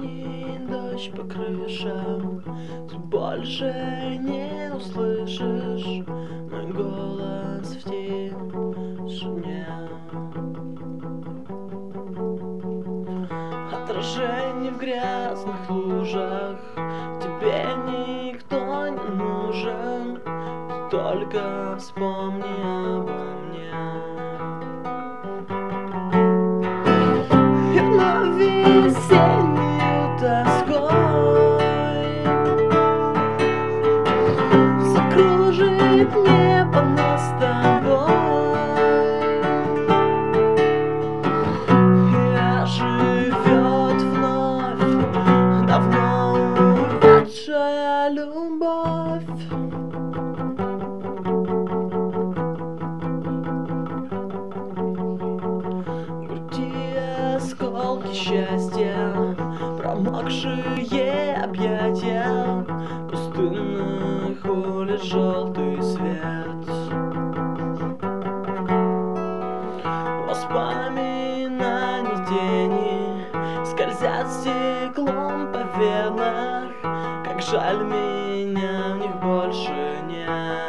тени, дождь по крышам. Ты больше не услышишь мой голос в тишине. Отражение в грязных лужах, тебе никто не нужен, ты только вспомни обо мне. И вновь весеннюю тоской закружит небо нас с тобой, и оживет вновь давно увядшая любовь. Осколки счастья, промокшие объятия пустынных улиц, желтый свет. Воспоминания тени скользят стеклом по венах, как жаль, меня в них больше нет.